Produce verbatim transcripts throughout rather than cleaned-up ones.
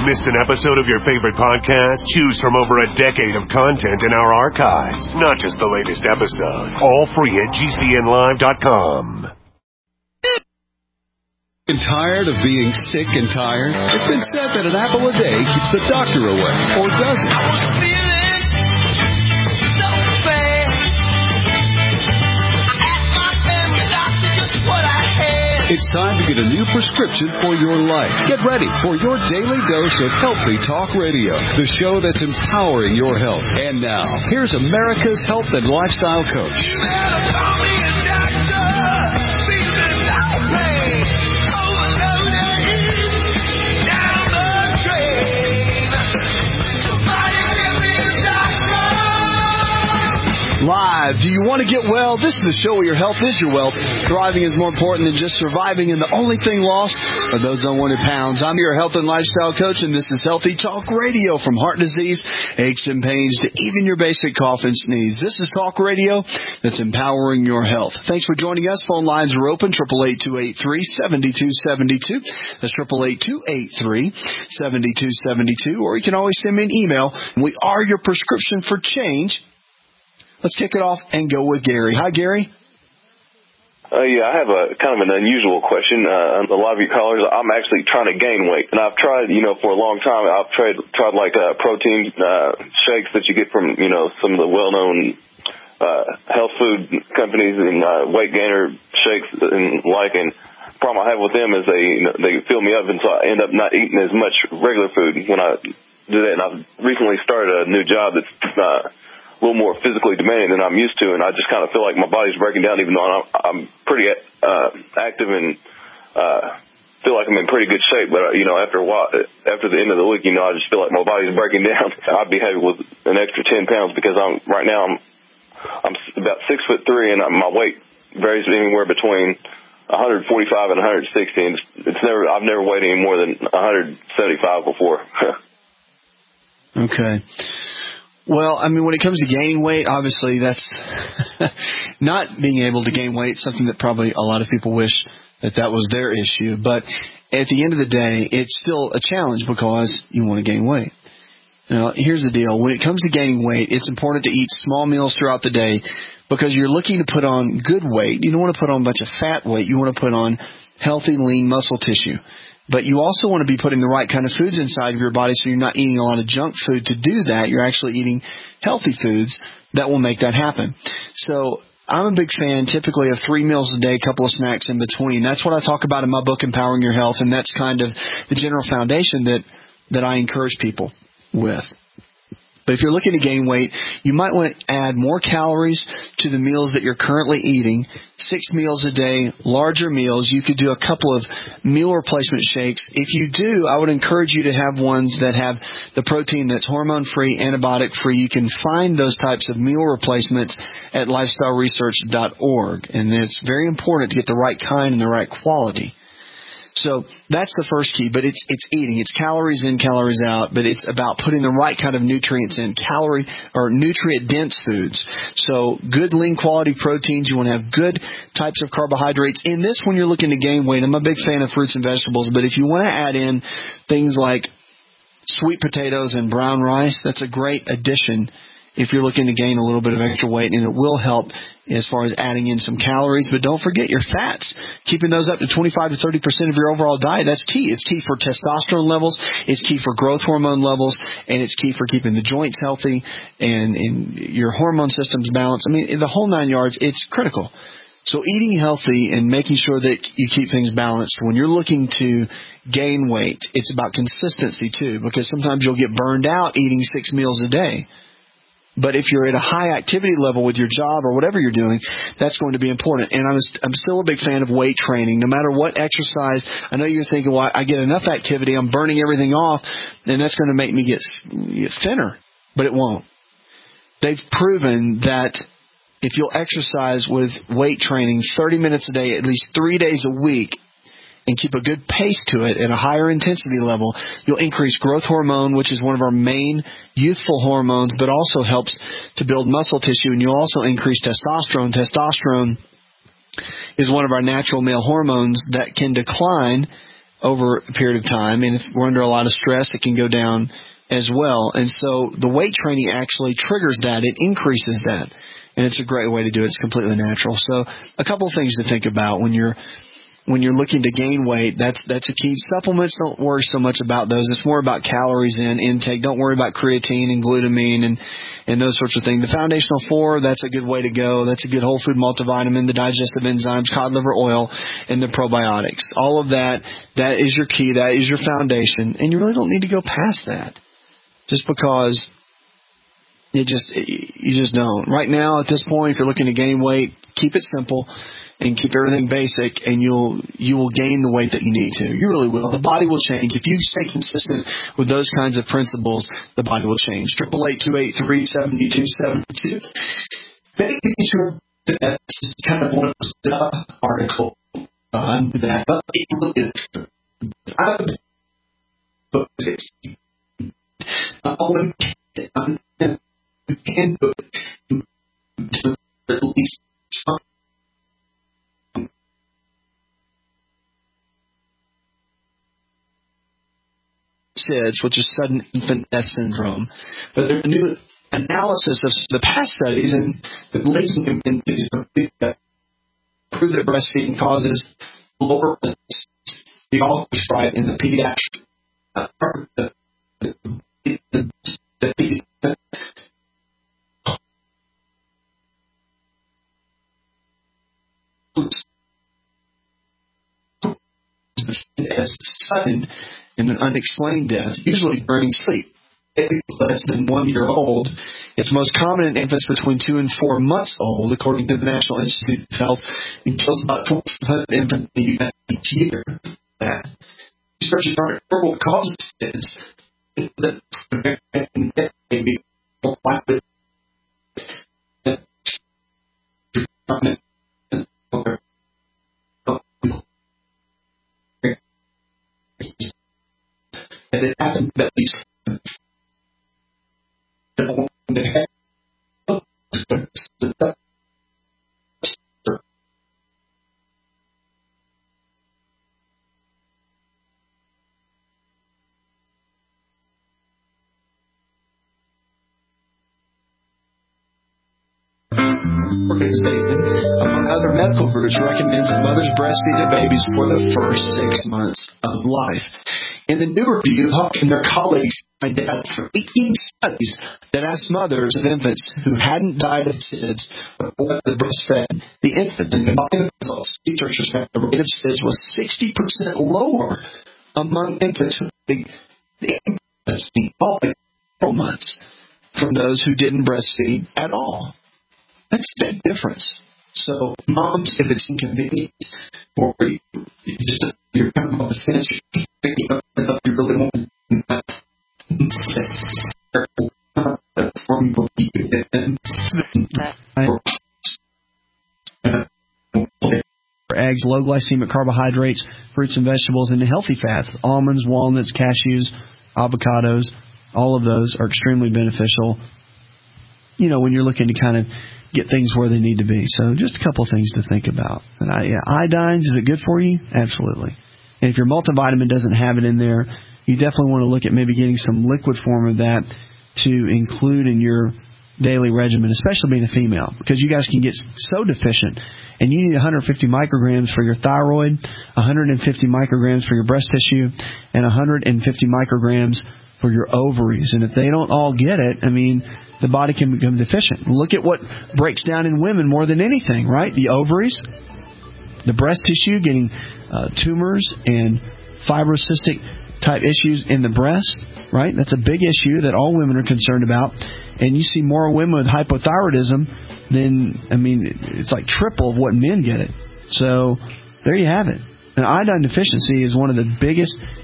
Missed an episode of your favorite podcast? Choose from over a decade of content in our archives, not just the latest episode. All free at G C N live dot com. Tired of being sick and tired? It's been said that an apple a day keeps the doctor away, or does it? I was feeling so bad. I asked my family doctor just what I had. It's time to get a new prescription for your life. Get ready for your daily dose of Healthy Talk Radio, the show that's empowering your health. And now, here's America's health and lifestyle coach. You better call me a doctor. Because I'm pain. Live. Do you want to get well? This is the show where your health is your wealth. Thriving is more important than just surviving, and the only thing lost are those unwanted pounds. I'm your health and lifestyle coach, and this is Healthy Talk Radio. From heart disease, aches and pains, to even your basic cough and sneeze. This is Talk Radio that's empowering your health. Thanks for joining us. Phone lines are open, eight eight eight, two eight three, seven two seven two. That's eight eight eight, two eight three, seven two seven two. Or you can always send me an email. We are your prescription for change. Let's kick it off and go with Gary. Hi, Gary. Uh, yeah, I have a kind of an unusual question. Uh, a lot of your callers, I'm actually trying to gain weight, and I've tried, you know, for a long time. I've tried, tried like uh, protein uh, shakes that you get from, you know, some of the well-known uh, health food companies and uh, weight gainer shakes and like. And the problem I have with them is they, you know, they fill me up, and so I end up not eating as much regular food when I do that. And I've recently started a new job that's uh, a little more physically demanding than I'm used to, and I just kind of feel like my body's breaking down, even though I'm, I'm pretty uh, active and uh, feel like I'm in pretty good shape. But, uh, you know, after a while, after the end of the week, you know, I just feel like my body's breaking down. I'd be happy with an extra ten pounds because I'm right now I'm I'm about six foot three, and my weight varies anywhere between one forty-five and one sixty. And it's, it's never I've never weighed any more than one seventy-five before. Okay. Well, I mean, when it comes to gaining weight, obviously that's not being able to gain weight, something that probably a lot of people wish that that was their issue. But at the end of the day, it's still a challenge because you want to gain weight. Now, here's the deal. When it comes to gaining weight, it's important to eat small meals throughout the day because you're looking to put on good weight. You don't want to put on a bunch of fat weight. You want to put on healthy, lean muscle tissue. But you also want to be putting the right kind of foods inside of your body so you're not eating a lot of junk food. To do that, you're actually eating healthy foods that will make that happen. So I'm a big fan typically of three meals a day, a couple of snacks in between. That's what I talk about in my book, Empowering Your Health, and that's kind of the general foundation that, that I encourage people with. But if you're looking to gain weight, you might want to add more calories to the meals that you're currently eating. Six meals a day, larger meals. You could do a couple of meal replacement shakes. If you do, I would encourage you to have ones that have the protein that's hormone-free, antibiotic-free. You can find those types of meal replacements at lifestyle research dot org. And it's very important to get the right kind and the right quality. So that's the first key, but it's it's eating. It's calories in, calories out, but it's about putting the right kind of nutrients in, calorie or nutrient-dense foods. So good, lean quality proteins. You want to have good types of carbohydrates. In this, when you're looking to gain weight, I'm a big fan of fruits and vegetables, but if you want to add in things like sweet potatoes and brown rice, that's a great addition if you're looking to gain a little bit of extra weight, and it will help as far as adding in some calories. But don't forget your fats. Keeping those up to twenty-five to thirty percent of your overall diet, that's key. It's key for testosterone levels. It's key for growth hormone levels. And it's key for keeping the joints healthy and, and your hormone system's balanced. I mean, the whole nine yards, it's critical. So eating healthy and making sure that you keep things balanced. When you're looking to gain weight, it's about consistency too, because sometimes you'll get burned out eating six meals a day. But if you're at a high activity level with your job or whatever you're doing, that's going to be important. And I'm, I'm still a big fan of weight training. No matter what exercise, I know you're thinking, well, I get enough activity, I'm burning everything off, and that's going to make me get thinner. But it won't. They've proven that if you'll exercise with weight training thirty minutes a day, at least three days a week, and keep a good pace to it at a higher intensity level, you'll increase growth hormone, which is one of our main youthful hormones, but also helps to build muscle tissue, and you'll also increase testosterone. Testosterone is one of our natural male hormones that can decline over a period of time. And if we're under a lot of stress, it can go down as well. And so the weight training actually triggers that. It increases that. And it's a great way to do it. It's completely natural. So a couple of things to think about when you're when you're looking to gain weight. That's that's a key. Supplements, don't worry so much about those. It's more about calories in intake. Don't worry about creatine and glutamine and, and those sorts of things. The Foundational Four, that's a good way to go. That's a good whole food multivitamin, the digestive enzymes, cod liver oil, and the probiotics. All of that, that is your key. That is your foundation. And you really don't need to go past that just because it just you just don't. Right now, at this point, if you're looking to gain weight, keep it simple and keep everything basic, and you'll you will gain the weight that you need to. You really will. The body will change. If you stay consistent with those kinds of principles, the body will change. Triple eight two eight three seventy two seventy two. Making sure that this is kind of one of those uh, article on that, but it really is. I'm but it's I'm can do it at least some. S I D S, which is sudden infant death syndrome. But there's a new analysis of the past studies and the blazing infants prove that breastfeeding causes lower risks. We always try it in the pediatric uh, the, the, the, the, the as sudden and an unexplained death, usually during sleep. Less than one year old. It's most common in infants between two and four months old, according to the National Institute of Health. It kills about twenty-five hundred infants in the U S each year. That research is trying to figure what causes this. That maybe and it happened at least statement, among other medical groups, recommends that mothers breastfeed their babies for the first six months of life. In the new review, Huck and their colleagues identified eighteen studies that asked mothers of infants who hadn't died of S I D S before they breastfed the infant. And combined the results, researchers found the rate of S I D S was sixty percent lower among infants who breastfed four months from those who didn't breastfeed at all. That's a big difference. So, moms, if it's inconvenient, or you, you just, you're kind of on the fence, you're picking up stuff you really want to for eggs, low glycemic carbohydrates, fruits and vegetables, and the healthy fats, almonds, walnuts, cashews, avocados, all of those are extremely beneficial, you know, when you're looking to kind of get things where they need to be. So just a couple of things to think about. And I, yeah, iodine, is it good for you? Absolutely. And if your multivitamin doesn't have it in there, you definitely want to look at maybe getting some liquid form of that to include in your daily regimen, especially being a female, because you guys can get so deficient. And you need one hundred fifty micrograms for your thyroid, one hundred fifty micrograms for your breast tissue, and one hundred fifty micrograms for your ovaries. And if they don't all get it, I mean, the body can become deficient. Look at what breaks down in women more than anything, right? The ovaries, the breast tissue, getting uh, tumors and fibrocystic type issues in the breast, right? That's a big issue that all women are concerned about. And you see more women with hypothyroidism than, I mean, it's like triple of what men get it. So there you have it. And iodine deficiency is one of the biggest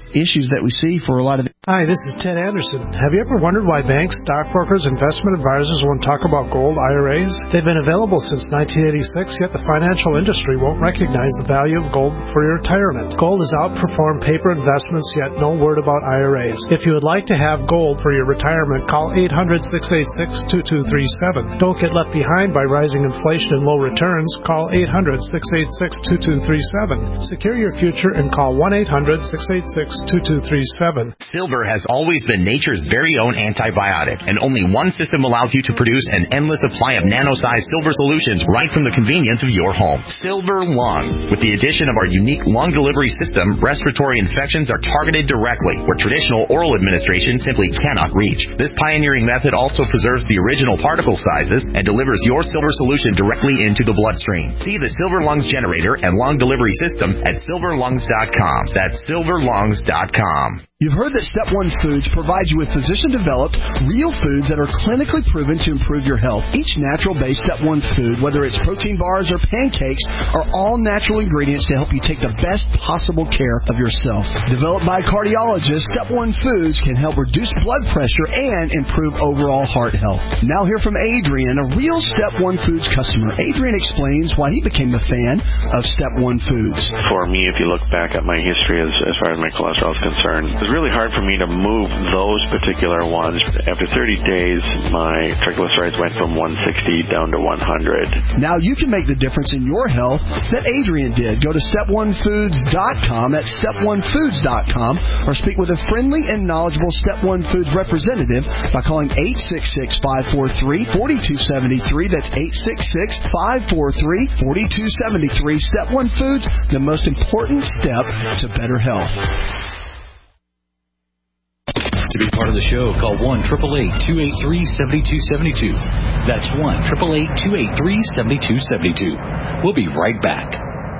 issues that we see for a lot of. Hi, this is Ted Anderson. Have you ever wondered why banks, stockbrokers, investment advisors won't talk about gold I R As? They've been available since nineteen eighty-six, yet the financial industry won't recognize the value of gold for your retirement. Gold has outperformed paper investments, yet no word about I R As. If you would like to have gold for your retirement, call eight hundred, six eight six, two two three seven. Don't get left behind by rising inflation and low returns. Call eight hundred, six eight six, two two three seven. Secure your future and call one eight hundred, six eight six, two two three seven. Silver has always been nature's very own antibiotic, and only one system allows you to produce an endless supply of nano-sized silver solutions right from the convenience of your home. Silver Lung. With the addition of our unique lung delivery system, respiratory infections are targeted directly, where traditional oral administration simply cannot reach. This pioneering method also preserves the original particle sizes and delivers your silver solution directly into the bloodstream. See the Silver Lungs generator and lung delivery system at silver lungs dot com. That's silver lungs dot com. You've heard that Step one Foods provides you with physician-developed, real foods that are clinically proven to improve your health. Each natural-based Step one food, whether it's protein bars or pancakes, are all natural ingredients to help you take the best possible care of yourself. Developed by cardiologists, Step one Foods can help reduce blood pressure and improve overall heart health. Now hear from Adrian, a real Step one Foods customer. Adrian explains why he became a fan of Step one Foods. For me, if you look back at my history as, as far as my cholesterol is concerned, really hard for me to move those particular ones. After thirty days, my triglycerides went from one sixty down to one hundred. Now you can make the difference in your health that Adrian did. Go to step one foods dot com, that's step one foods dot com, or speak with a friendly and knowledgeable Step one Foods representative by calling eight six six, five four three, four two seven three. That's eight six six, five four three, four two seven three. Step one Foods, the most important step to better health. To be part of the show, call one eight eight eight, two eight three, seven two seven two. That's one eight eight eight, two eight three, seven two seven two. We'll be right back.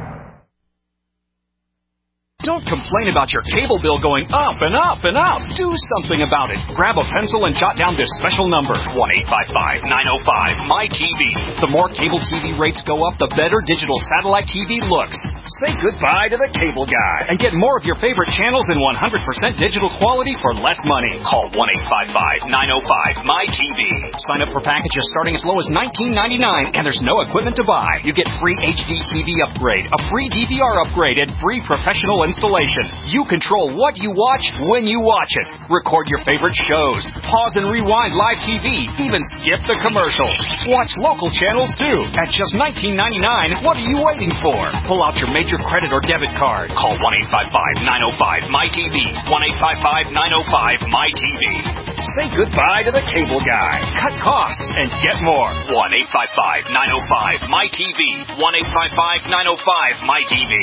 Don't complain about your cable bill going up and up and up. Do something about it. Grab a pencil and jot down this special number, one eight five five, nine oh five, M Y T V. The more cable T V rates go up, the better digital satellite T V looks. Say goodbye to the cable guy and get more of your favorite channels in one hundred percent digital quality for less money. Call one eight five five, nine oh five, M Y T V. Sign up for packages starting as low as nineteen ninety-nine, and there's no equipment to buy. You get free H D T V upgrade, a free D V R upgrade, and free professional installation. You control what you watch when you watch it. Record your favorite shows. Pause and rewind live T V. Even skip the commercials. Watch local channels too. At just nineteen ninety-nine, what are you waiting for? Pull out your major credit or debit card. Call one eight five five, nine oh five, M Y T V. one eight five five, nine oh five, M Y T V. Say goodbye to the cable guy. Cut costs and get more. one eight five five, nine oh five, M Y T V. one eight five five, nine oh five, M Y T V.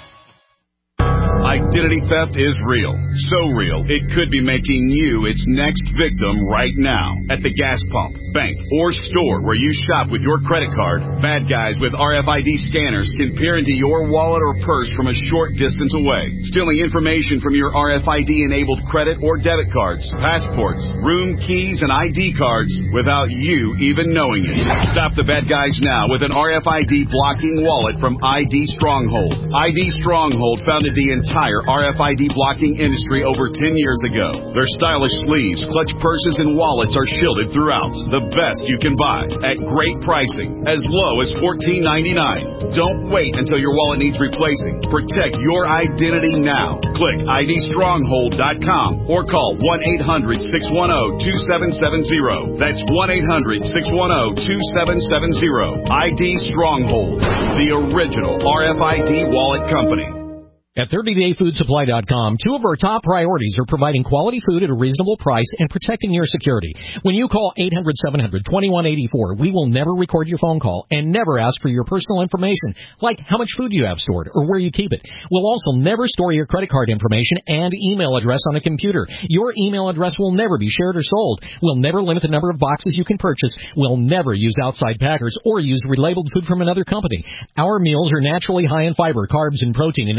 Identity theft is real. So real, it could be making you its next victim right now. At the gas pump, bank, or store where you shop with your credit card, bad guys with R F I D scanners can peer into your wallet or purse from a short distance away, stealing information from your R F I D-enabled credit or debit cards, passports, room keys, and I D cards without you even knowing it. Stop the bad guys now with an R F I D blocking wallet from I D Stronghold. I D Stronghold founded the entire R F I D blocking industry over ten years ago. Their stylish sleeves, clutch purses, and wallets are shielded throughout. The best you can buy at great pricing, as low as fourteen ninety-nine. Don't wait until your wallet needs replacing. Protect your identity now. Click I D stronghold dot com or call one eight hundred, six one zero, two seven seven zero. That's one eight hundred, six one zero, two seven seven zero. I D Stronghold, the original R F I D wallet company. At thirty day food supply dot com, two of our top priorities are providing quality food at a reasonable price and protecting your security. When you call eight hundred, seven hundred, twenty-one eighty-four, we will never record your phone call and never ask for your personal information, like how much food you have stored or where you keep it. We'll also never store your credit card information and email address on a computer. Your email address will never be shared or sold. We'll never limit the number of boxes you can purchase. We'll never use outside packers or use relabeled food from another company. Our meals are naturally high in fiber, carbs, and protein, and everything is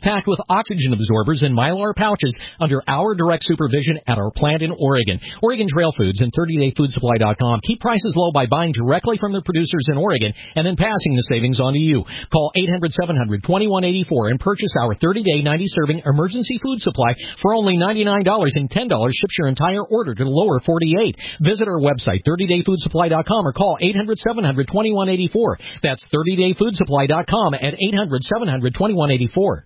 packed with oxygen absorbers and Mylar pouches under our direct supervision at our plant in Oregon. Oregon Trail Foods and thirty day food supply dot com keep prices low by buying directly from their producers in Oregon and then passing the savings on to you. Call eight hundred, seven hundred, twenty-one eighty-four and purchase our thirty day, ninety serving emergency food supply for only ninety-nine dollars, and ten dollars ships your entire order to the lower forty-eight. Visit our website, thirty day food supply dot com, or call eight hundred, seven hundred, twenty-one eighty-four. That's thirty day food supply dot com at eight hundred, seven hundred, twenty-one eighty-four.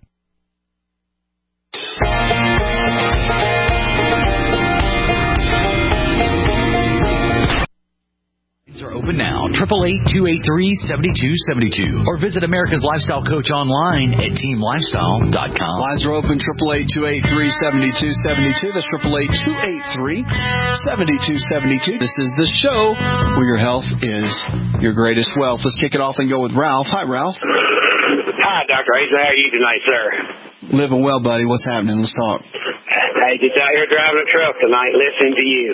Are open now. eight eight eight, two eight three, seven two seven two. Or visit America's Lifestyle Coach online at team lifestyle dot com. Lines are open, eight eight eight, two eight three, seven two seven two. That's eight eight eight, two eight three, seven two seven two. This is the show where your health is your greatest wealth. Let's kick it off and go with Ralph. Hi, Ralph. Hi, Doctor Hayes. How are you tonight, sir? Living well, buddy. What's happening? Let's talk. Hey, just out here driving a truck tonight, listening to you.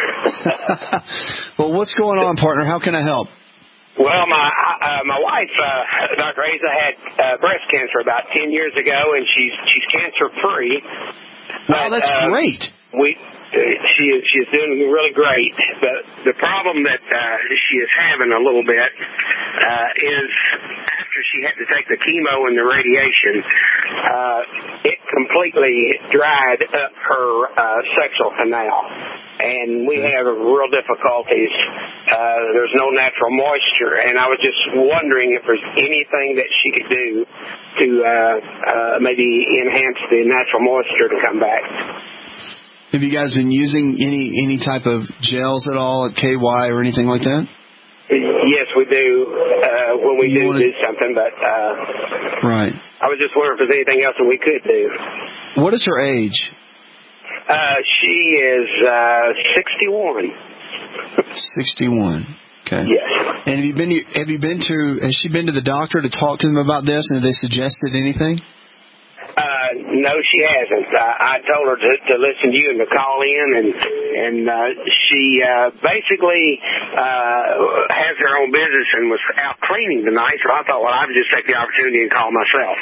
Well, what's going on, partner? How can I help? Well, my uh, my wife, uh, Doctor Hayes, I had uh, breast cancer about ten years ago, and she's she's cancer free. Wow, that's uh, great. We uh, she is she is doing really great. But the problem that uh, she is having a little bit uh, is after she had to take the chemo and the radiation, uh, it completely dried up her uh, sexual canal. And we have real difficulties. Uh, there's no natural moisture. And I was just wondering if there's anything that she could do to uh, uh, maybe enhance the natural moisture to come back. Have you guys been using any, any type of gels at all at K Y or anything like that? Yes, we do uh, when we do wanna... do something. But uh, right. I was just wondering if there's anything else that we could do. What is her age? Uh, she is uh, sixty-one. sixty-one. Okay. Yes. And have you been? Have you been to? Has she been to the doctor to talk to them about this? And have they suggested anything? Uh, no, she hasn't. Uh, I told her to, to listen to you and to call in, and and uh, she uh, basically uh, has her own business and was out cleaning tonight. So I thought, well, I would just take the opportunity and call myself.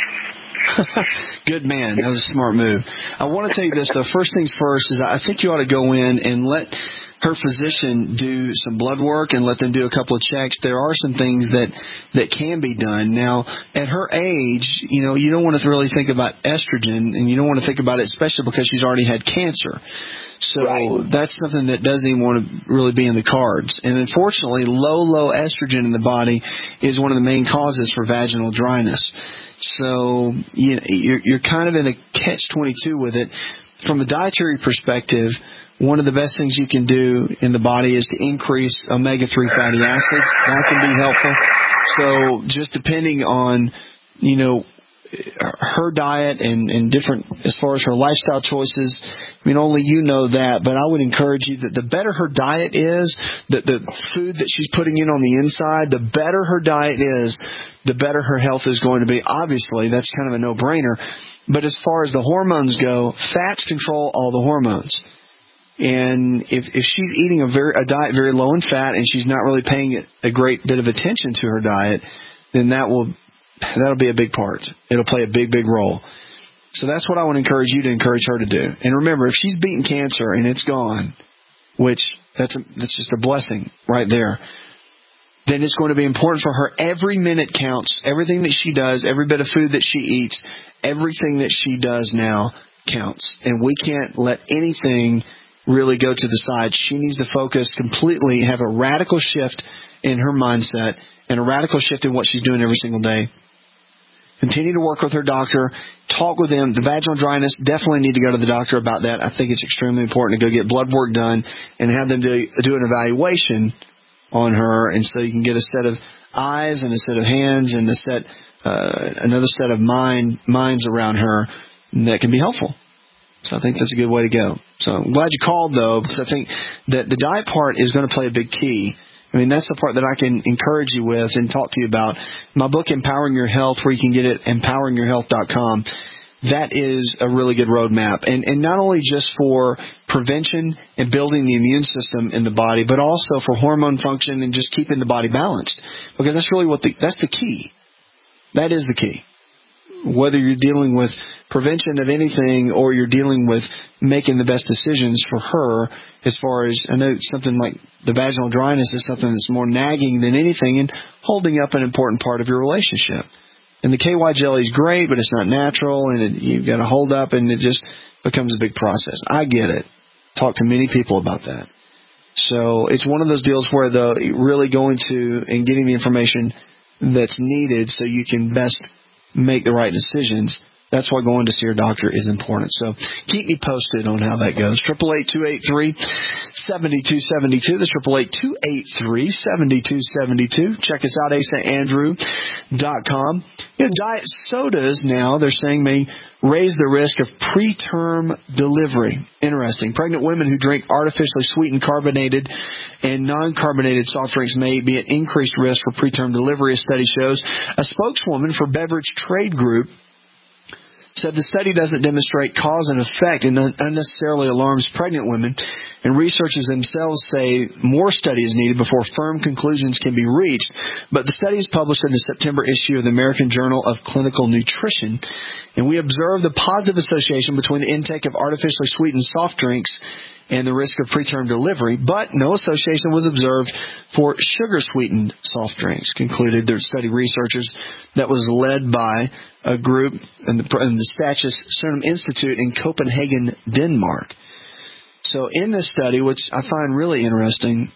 Good man. That was a smart move. I want to tell you this, though. First things first is I think you ought to go in and let her physician do some blood work and let them do a couple of checks. There are some things that, that can be done. Now, at her age, you know, you don't want to really think about estrogen, and you don't want to think about it, especially because she's already had cancer. So right. That's something that doesn't even want to really be in the cards. And unfortunately, low, low estrogen in the body is one of the main causes for vaginal dryness. So you know, you're, you're kind of in a catch twenty-two with it. From a dietary perspective, one of the best things you can do in the body is to increase omega three fatty acids. That can be helpful. So just depending on, you know, her diet and, and different, as far as her lifestyle choices, I mean, only you know that, but I would encourage you that the better her diet is, the, the food that she's putting in on the inside, the better her diet is, the better her health is going to be. Obviously, that's kind of a no-brainer. But as far as the hormones go, fats control all the hormones. And if, if she's eating a very a diet very low in fat and she's not really paying a great bit of attention to her diet, then that will that'll be a big part. It'll play a big, big role. So that's what I want to encourage you to encourage her to do. And remember, if she's beaten cancer and it's gone, which that's a, that's just a blessing right there, then it's going to be important for her. Every minute counts. Everything that she does, every bit of food that she eats, everything that she does now counts. And we can't let anything really go to the side. She needs to focus completely, have a radical shift in her mindset and a radical shift in what she's doing every single day. Continue to work with her doctor. Talk with them. The vaginal dryness, definitely need to go to the doctor about that. I think it's extremely important to go get blood work done and have them do, do an evaluation on her, and so you can get a set of eyes and a set of hands and a set, uh, another set of mind minds around her that can be helpful. So I think that's a good way to go. So I'm glad you called, though, because I think that the diet part is going to play a big key. I mean, that's the part that I can encourage you with and talk to you about. My book, Empowering Your Health, where you can get it, empowering your health dot com, that is a really good roadmap. And, and not only just for prevention and building the immune system in the body, but also for hormone function and just keeping the body balanced. Because that's really what the, that's the key. That is the key. whether you're dealing with prevention of anything or you're dealing with making the best decisions for her, as far as, I know something like the vaginal dryness is something that's more nagging than anything and holding up an important part of your relationship. And the K Y jelly is great, but it's not natural, and it, you've got to hold up, and it just becomes a big process. I get it. Talk to many people about that. So it's one of those deals where the really going to and getting the information that's needed so you can best make the right decisions. That's why going to see your doctor is important. So keep me posted on how that goes. eight eight eight, two eight three, seven two seven two. That's eight eight eight, two eight three, seven two seven two. Check us out, a st andrew dot com. You know, diet sodas now, they're saying, may raise the risk of preterm delivery. Interesting. Pregnant women who drink artificially sweetened carbonated and non-carbonated soft drinks may be at increased risk for preterm delivery, a study shows. A spokeswoman for Beverage Trade Group said the study doesn't demonstrate cause and effect and unnecessarily alarms pregnant women, and researchers themselves say more study is needed before firm conclusions can be reached. But the study is published in the September issue of the American Journal of Clinical Nutrition, and we observed the positive association between the intake of artificially sweetened soft drinks and the risk of preterm delivery, but no association was observed for sugar-sweetened soft drinks, concluded their study researchers that was led by a group in the, in the Status Serum Institute in Copenhagen, Denmark. So in this study, which I find really interesting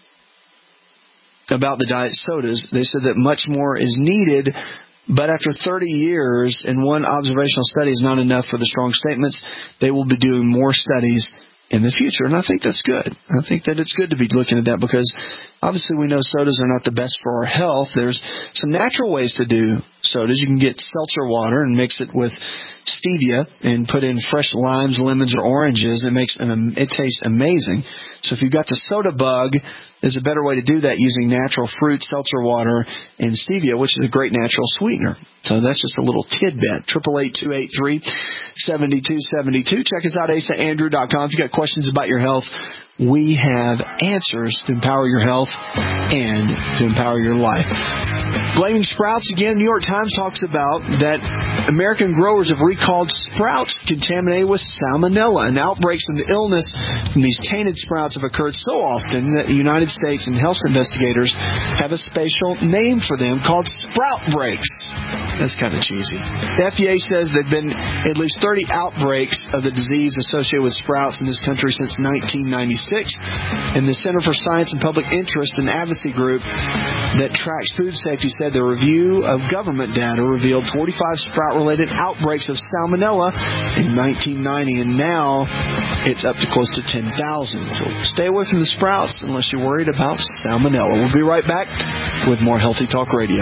about the diet sodas, they said that much more is needed, but after thirty years and one observational study is not enough for the strong statements. They will be doing more studies in the future, and I think that's good. I think that it's good to be looking at that because obviously we know sodas are not the best for our health. There's some natural ways to do sodas. You can get seltzer water and mix it with stevia and put in fresh limes, lemons, or oranges. It makes an, it tastes amazing. So if you've got the soda bug, there's a better way to do that using natural fruit, seltzer water, and stevia, which is a great natural sweetener. So that's just a little tidbit. eight eight eight, two eight three, seven two seven two. Check us out, a st andrew dot com. If you've got questions about your health, we have answers to empower your health and to empower your life. Blaming Sprouts again. New York Times talks about that American growers have recalled Sprouts contaminated with salmonella, and outbreaks of the illness from these tainted Sprouts have occurred so often that the United States and health investigators have a special name for them called Sprout Breaks. That's kind of cheesy. The F D A says there have been at least thirty outbreaks of the disease associated with Sprouts in this country since nineteen ninety-six, and the Center for Science and Public Interest, an advocacy group that tracks food safety, said the review of government data revealed forty-five Sprout-related outbreaks of salmonella in nineteen ninety, and now it's up to close to ten thousand. So stay away from the Sprouts unless you're worried about salmonella. We'll be right back with more Healthy Talk Radio.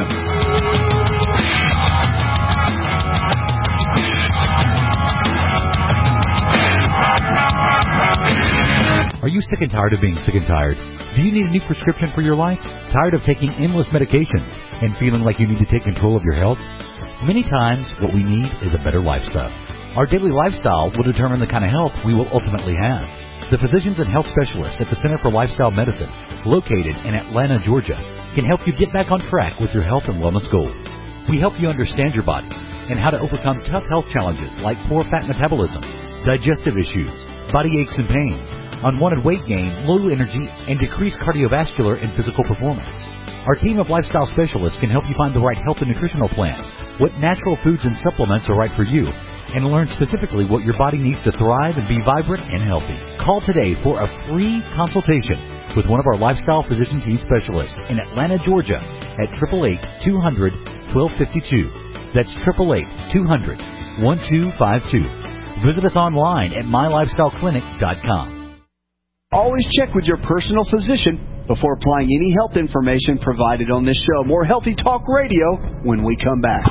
Are you sick and tired of being sick and tired? Do you need a new prescription for your life? Tired of taking endless medications and feeling like you need to take control of your health? Many times, what we need is a better lifestyle. Our daily lifestyle will determine the kind of health we will ultimately have. The physicians and health specialists at the Center for Lifestyle Medicine, located in Atlanta, Georgia, can help you get back on track with your health and wellness goals. We help you understand your body and how to overcome tough health challenges like poor fat metabolism, digestive issues, body aches and pains, unwanted weight gain, low energy, and decreased cardiovascular and physical performance. Our team of lifestyle specialists can help you find the right health and nutritional plan, what natural foods and supplements are right for you, and learn specifically what your body needs to thrive and be vibrant and healthy. Call today for a free consultation with one of our lifestyle physician team specialists in Atlanta, Georgia at eight eight eight, two hundred, twelve fifty-two. That's eight eight eight, two hundred, twelve fifty-two. Visit us online at my lifestyle clinic dot com. Always check with your personal physician before applying any health information provided on this show. More Healthy Talk Radio when we come back.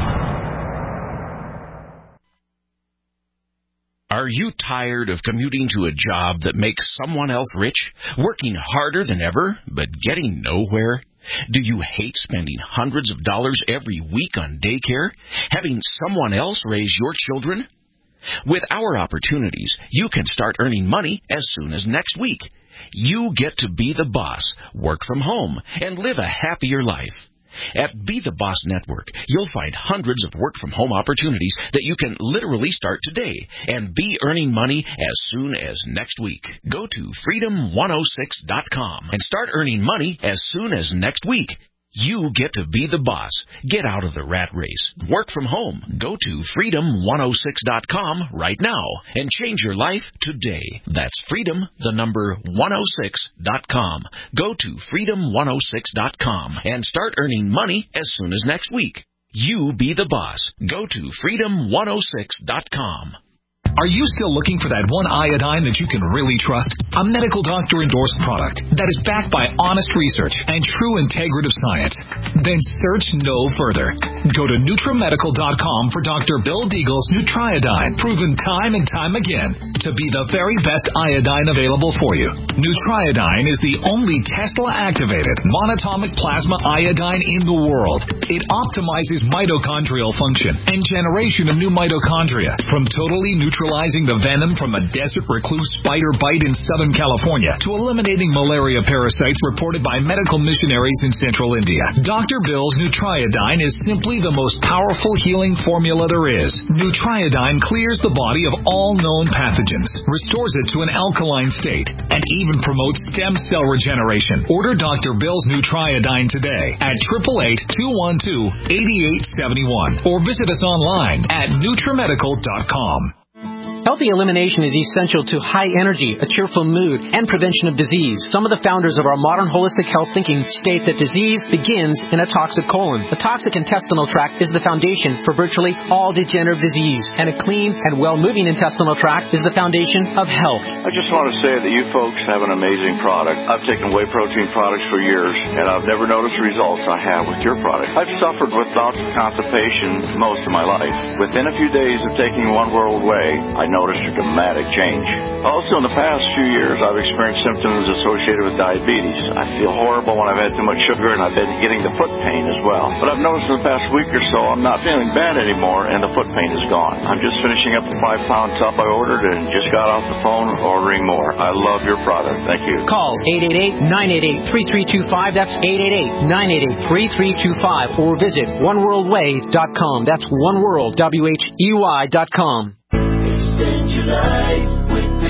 Are you tired of commuting to a job that makes someone else rich, working harder than ever, but getting nowhere? Do you hate spending hundreds of dollars every week on daycare, having someone else raise your children? With our opportunities, you can start earning money as soon as next week. You get to be the boss, work from home, and live a happier life. At Be the Boss Network, you'll find hundreds of work-from-home opportunities that you can literally start today and be earning money as soon as next week. Go to freedom one oh six dot com and start earning money as soon as next week. You get to be the boss. Get out of the rat race. Work from home. Go to freedom one oh six dot com right now and change your life today. That's freedom, the number one oh six dot com. Go to freedom one oh six dot com and start earning money as soon as next week. You be the boss. Go to freedom one oh six dot com. Are you still looking for that one iodine that you can really trust? A medical doctor-endorsed product that is backed by honest research and true integrative science? Then search no further. Go to Nutramedical dot com for Doctor Bill Deagle's Nutriodine, proven time and time again to be the very best iodine available for you. Nutriodine is the only Tesla-activated monatomic plasma iodine in the world. It optimizes mitochondrial function and generation of new mitochondria from totally neutral neutralizing the venom from a desert recluse spider bite in Southern California to eliminating malaria parasites reported by medical missionaries in central India. Doctor Bill's Nutriodine is simply the most powerful healing formula there is. Nutriodine clears the body of all known pathogens, restores it to an alkaline state, and even promotes stem cell regeneration. Order Doctor Bill's Nutriodine today at eight eight eight, two one two, eight eight seven one or visit us online at Nutramedical dot com. Healthy elimination is essential to high energy, a cheerful mood, and prevention of disease. Some of the founders of our modern holistic health thinking state that disease begins in a toxic colon. The toxic intestinal tract is the foundation for virtually all degenerative disease, and a clean and well-moving intestinal tract is the foundation of health. I just want to say that you folks have an amazing product. I've taken whey protein products for years, and I've never noticed the results I have with your product. I've suffered with bouts of constipation most of my life. Within a few days of taking One World Whey, I noticed a dramatic change. Also, in the past few years, I've experienced symptoms associated with diabetes. I feel horrible when I've had too much sugar, and I've been getting the foot pain as well. But I've noticed in the past week or so, I'm not feeling bad anymore, and the foot pain is gone. I'm just finishing up the five-pound tub I ordered and just got off the phone ordering more. I love your product. Thank you. Call eight eight eight, nine eight eight, three three two five. That's eight eight eight, nine eight eight, three three two five. Or visit one world whey dot com. That's oneworld, W H E Y dot com. Extend your life with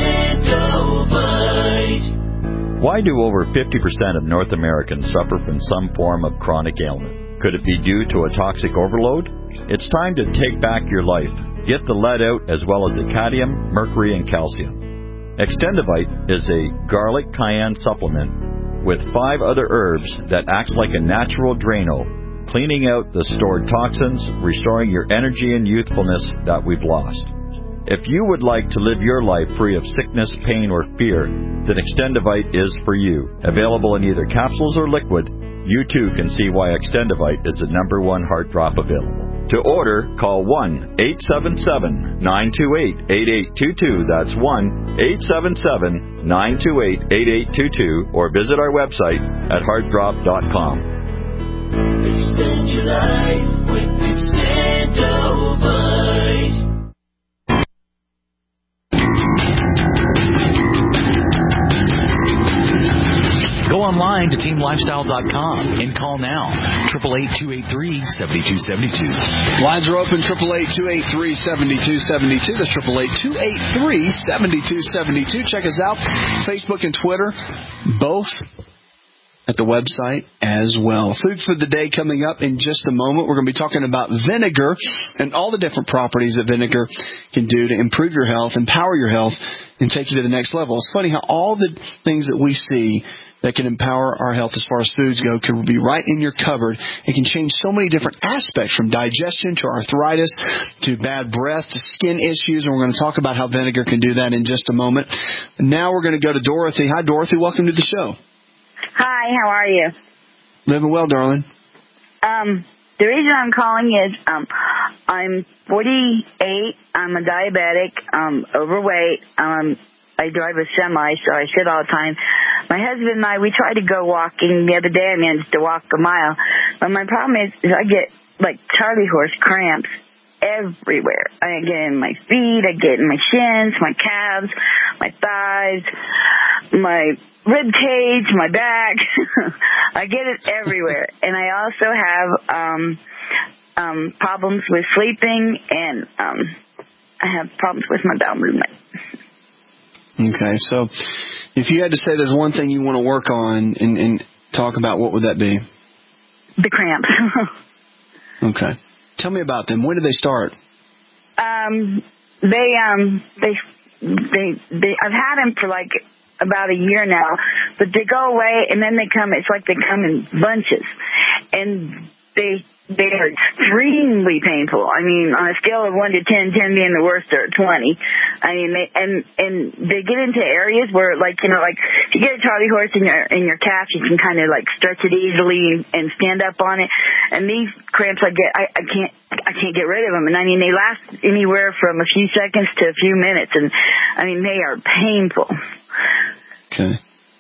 Extendovite. Why do over fifty percent of North Americans suffer from some form of chronic ailment? Could it be due to a toxic overload? It's time to take back your life. Get the lead out as well as the cadmium, mercury, and calcium. Extendovite is a garlic cayenne supplement with five other herbs that acts like a natural Drano, cleaning out the stored toxins, restoring your energy and youthfulness that we've lost. If you would like to live your life free of sickness, pain, or fear, then Extendovite is for you. Available in either capsules or liquid, you too can see why Extendovite is the number one heart drop available. To order, call one eight seven seven, nine two eight, eight eight two two. That's one eight seven seven, nine two eight, eight eight two two, or visit our website at heart drop dot com. Extend your life with Extendovite. Go online to team lifestyle dot com and call now. eight eight eight, two eight three, seven two seven two. Lines are open, eight eight eight, two eight three, seven two seven two. That's eight eight eight, two eight three, seven two seven two. Check us out, Facebook and Twitter, both at the website as well. Food for the day coming up in just a moment. We're going to be talking about vinegar and all the different properties that vinegar can do to improve your health, empower your health, and take you to the next level. It's funny how all the things that we see that can empower our health as far as foods go can be right in your cupboard. It can change so many different aspects, from digestion to arthritis to bad breath to skin issues, and we're going to talk about how vinegar can do that in just a moment. Now we're going to go to Dorothy. Hi, Dorothy. Welcome to the show. Hi, how are you? Living well, darling. Um, the reason I'm calling is um, I'm forty-eight. I'm a diabetic, um, overweight. Um, I drive a semi, so I sit all the time. My husband and I, we tried to go walking the other day. I managed to walk a mile. But my problem is, is I get, like, Charlie horse cramps everywhere. I get in my feet, I get in my shins, my calves, my thighs, my rib cage, my back. I get it everywhere. And I also have um, um, problems with sleeping, and um, I have problems with my bowel movement. Okay, so if you had to say there's one thing you want to work on and, and talk about, what would that be? The cramps. Okay. Tell me about them. When did they start? Um, they, um, they, they, they, I've had them for like about a year now, but they go away and then they come, it's like they come in bunches. And they, they are extremely painful. I mean, on a scale of one to ten, ten being the worst, or twenty. I mean, they, and, and they get into areas where, like, you know, like, if you get a Charlie horse in your, in your calf, you can kind of, like, stretch it easily and stand up on it. And these cramps I get, I, I can't, I can't get rid of them. And I mean, they last anywhere from a few seconds to a few minutes. And I mean, they are painful. Okay.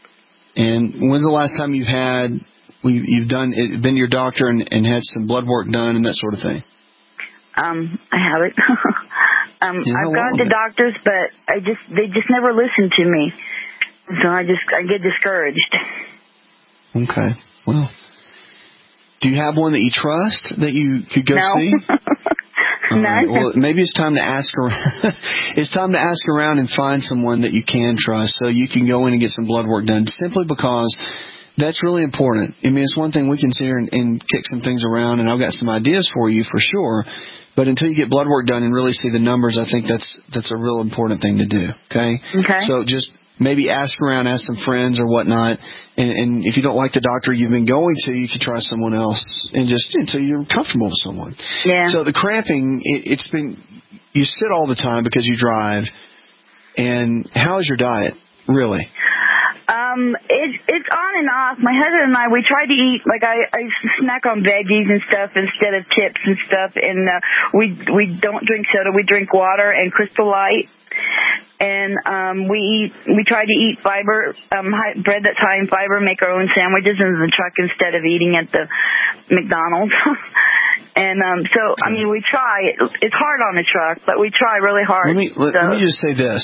And when's the last time you've had, you've done, been to your doctor and, and had some blood work done and that sort of thing? Um, I haven't. um, yeah, I've gone to doctors, but I just, they just never listen to me. So I just, I get discouraged. Okay. Well, do you have one that you trust that you could go no. see? None. Right. Well, maybe it's time to ask around. It's time to ask around and find someone that you can trust, so you can go in and get some blood work done. Simply because that's really important. I mean, it's one thing we can sit here and, and kick some things around, and I've got some ideas for you for sure. But until you get blood work done and really see the numbers, I think that's that's a real important thing to do. Okay. Okay. So just maybe ask around, ask some friends or whatnot. And, and if you don't like the doctor you've been going to, you could try someone else, and just until you're comfortable with someone. Yeah. So the cramping, it, it's been, you sit all the time because you drive. And how is your diet, really? Um, it, it's on and off. My husband and I, we try to eat, like, I, I snack on veggies and stuff instead of chips and stuff. And uh, we we don't drink soda. We drink water and Crystal Light. And um, we eat, we try to eat fiber, um, high, bread that's high in fiber, make our own sandwiches in the truck instead of eating at the McDonald's. And um, so, I mean, we try. It, it's hard on the truck, but we try really hard. Let me, let, so. let me just say this.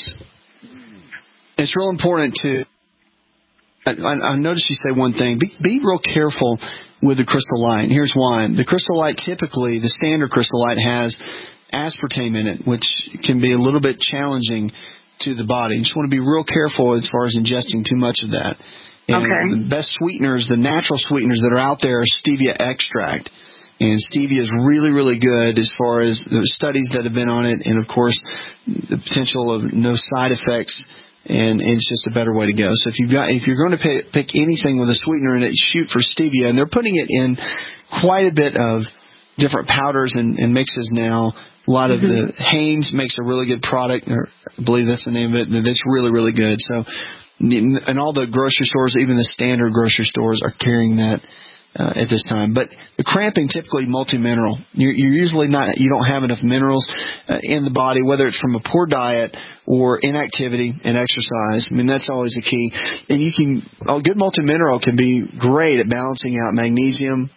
It's real important to, I, I noticed you say one thing. Be, be real careful with the Crystal Light. Here's why. The Crystal Light, typically, the standard Crystal Light has aspartame in it, which can be a little bit challenging to the body. You just want to be real careful as far as ingesting too much of that. And okay. the best sweeteners, the natural sweeteners that are out there, are stevia extract. And stevia is really, really good as far as the studies that have been on it, and, of course, the potential of no side effects. And it's just a better way to go. So if you've got, if you're going to pay, pick anything with a sweetener in it, shoot for stevia. And they're putting it in quite a bit of different powders and, and mixes now. A lot of mm-hmm. the Hanes makes a really good product, or I believe that's the name of it. That's really, really good. So, and all the grocery stores, even the standard grocery stores, are carrying that uh, at this time. But the cramping, typically multi-mineral. You're, you're usually not, you don't have enough minerals uh, in the body, whether it's from a poor diet or inactivity and exercise. I mean, that's always a key. And you can, a good multi-mineral can be great at balancing out magnesium,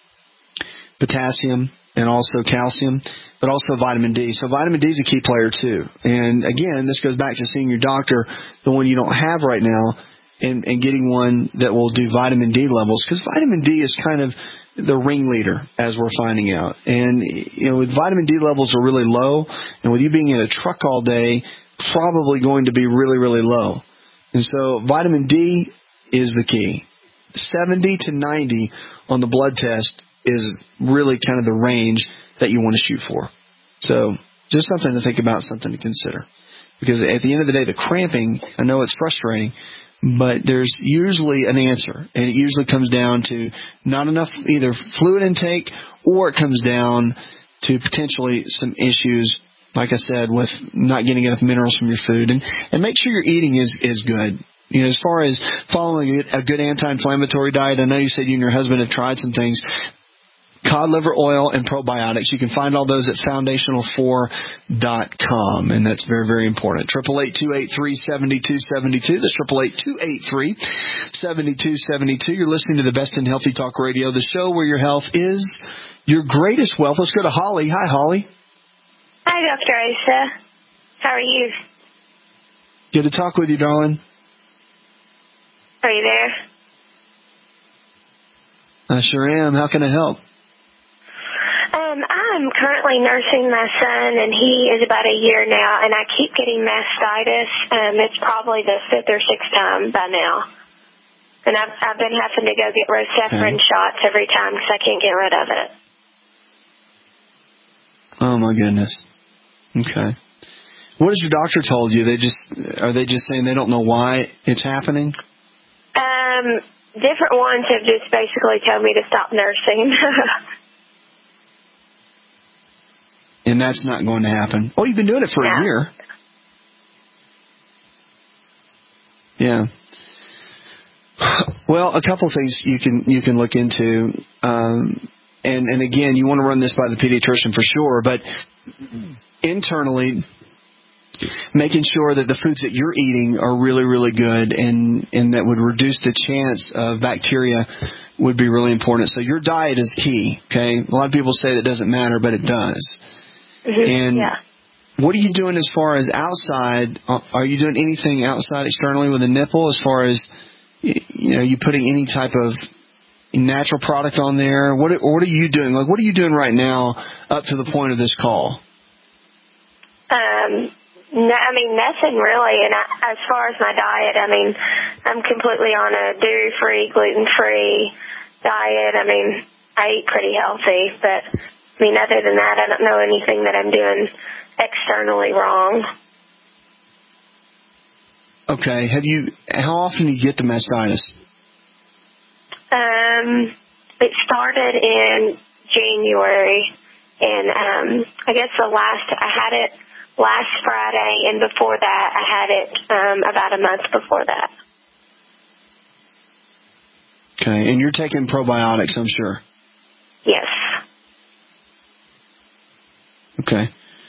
potassium, and also calcium, but also vitamin D. So vitamin D is a key player too. And again, this goes back to seeing your doctor, the one you don't have right now, and, and getting one that will do vitamin D levels, because vitamin D is kind of the ringleader, as we're finding out. And, you know, with vitamin D levels are really low, and with you being in a truck all day, probably going to be really, really low. And so vitamin D is the key. seventy to ninety on the blood test is really kind of the range that you want to shoot for. So just something to think about, something to consider. Because at the end of the day, the cramping, I know it's frustrating, but there's usually an answer. And it usually comes down to not enough either fluid intake, or it comes down to potentially some issues, like I said, with not getting enough minerals from your food. And, and make sure your eating is, is good. You know, as far as following a good anti-inflammatory diet, I know you said you and your husband have tried some things. Cod liver oil and probiotics. You can find all those at foundational four dot com, and that's very, very important. triple eight, two eight three, seven two seven two. That's triple eight, two eight three, seven two seven two. You're listening to the Best in Healthy Talk Radio, the show where your health is your greatest wealth. Let's go to Holly. Hi, Holly. Hi, Doctor Isa. How are you? Good to talk with you, darling. Are you there? I sure am. How can I help? Um, I'm currently nursing my son, and he is about a year now, and I keep getting mastitis. Um, it's probably the fifth or sixth time by now. And I've, I've been having to go get Rocephin Okay. shots every time because I can't get rid of it. Oh, my goodness. Okay. What has your doctor told you? They just Are they just saying they don't know why it's happening? Um, different ones have just basically told me to stop nursing. And that's not going to happen. Oh, you've been doing it for yeah. a year. Yeah. Well, a couple of things you can you can look into, um, and and again, you want to run this by the pediatrician for sure. But internally, making sure that the foods that you're eating are really really good and and that would reduce the chance of bacteria would be really important. So your diet is key. Okay, a lot of people say that doesn't matter, but it does. Mm-hmm. And yeah. what are you doing as far as outside? Are you doing anything outside externally with a nipple as far as, you know, you putting any type of natural product on there? What what are you doing? Like, what are you doing right now up to the point of this call? Um, no, I mean, nothing really. And I, as far as my diet, I mean, I'm completely on a dairy-free, gluten-free diet. I mean, I eat pretty healthy, but I mean, other than that, I don't know anything that I'm doing externally wrong. Okay. Have you? How often do you get the mastitis? Um, it started in January, and um, I guess the last I had it last Friday, and before that, I had it um, about a month before that. Okay, and you're taking probiotics, I'm sure. Yes. Okay.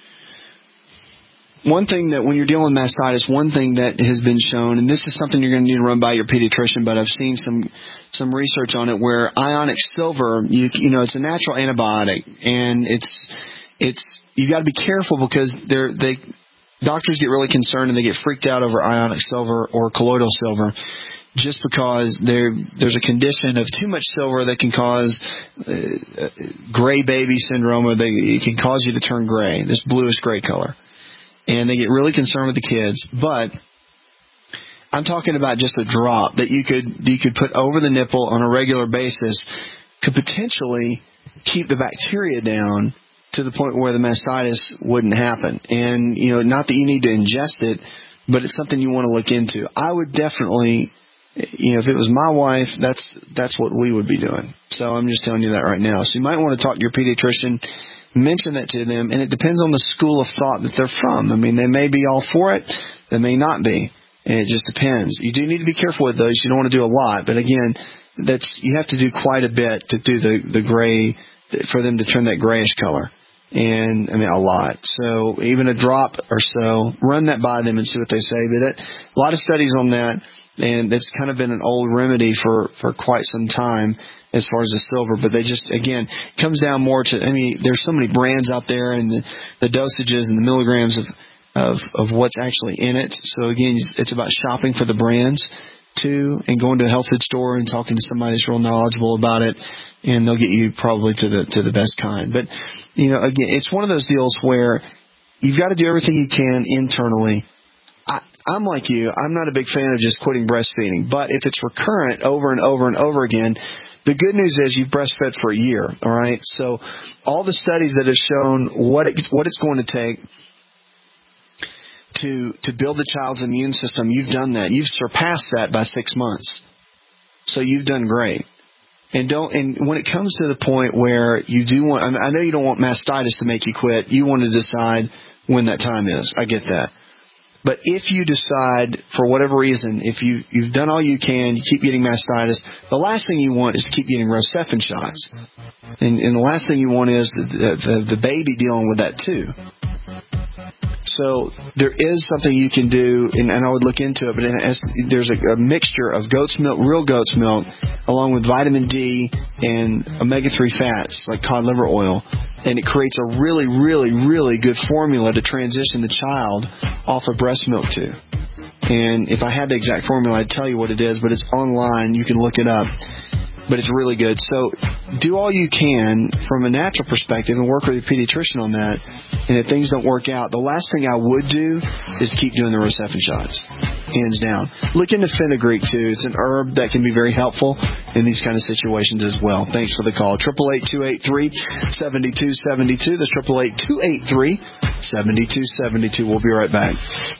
One thing that when you're dealing with mastitis, one thing that has been shown, and this is something you're going to need to run by your pediatrician, but I've seen some some research on it where ionic silver, you you know, it's a natural antibiotic, and it's it's you got to be careful because they're they doctors get really concerned and they get freaked out over ionic silver or colloidal silver. Just because there there's a condition of too much silver that can cause uh, gray baby syndrome, or they, it can cause you to turn gray, this bluish gray color. And they get really concerned with the kids. But I'm talking about just a drop that you could you could put over the nipple on a regular basis, could potentially keep the bacteria down to the point where the mastitis wouldn't happen. And, you know, not that you need to ingest it, but it's something you want to look into. I would definitely... You know, if it was my wife, that's that's what we would be doing. So I'm just telling you that right now. So you might want to talk to your pediatrician, mention that to them, and it depends on the school of thought that they're from. I mean, they may be all for it, they may not be. And it just depends. You do need to be careful with those. You don't want to do a lot, but again, that's you have to do quite a bit to do the the gray for them to turn that grayish color. And I mean, a lot. So even a drop or so, run that by them and see what they say. But that, a lot of studies on that. And it's kind of been an old remedy for, for quite some time as far as the silver. But they just, again, it comes down more to, I mean, there's so many brands out there and the, the dosages and the milligrams of, of, of what's actually in it. So, again, it's about shopping for the brands, too, and going to a health food store and talking to somebody that's real knowledgeable about it. And they'll get you probably to the to the best kind. But, you know, again, it's one of those deals where you've got to do everything you can internally. I, I'm like you. I'm not a big fan of just quitting breastfeeding. But if it's recurrent over and over and over again, the good news is you've breastfed for a year, all right? So all the studies that have shown what it's, what it's going to take to to build the child's immune system, you've done that. You've surpassed that by six months. So you've done great. And don't. And when it comes to the point where you do want, I, mean, I know you don't want mastitis to make you quit. You want to decide when that time is. I get that. But if you decide, for whatever reason, if you, you've done all you can, you keep getting mastitis, the last thing you want is to keep getting Rocephin shots. And, and the last thing you want is the, the, the baby dealing with that too. So there is something you can do, and, and I would look into it, but it has, there's a, a mixture of goat's milk, real goat's milk, along with vitamin D and omega three fats, like cod liver oil. And it creates a really, really, really good formula to transition the child off of breast milk to. And if I had the exact formula, I'd tell you what it is, but it's online. You can look it up. but it's really good. So do all you can from a natural perspective and work with your pediatrician on that. And if things don't work out, the last thing I would do is keep doing the Rocephin shots, hands down. Look into fenugreek, too. It's an herb that can be very helpful in these kind of situations as well. Thanks for the call. eight eight eight, two eight three, seven two seven two. That's eight eight eight, two eight three, seven two seven two. We'll be right back.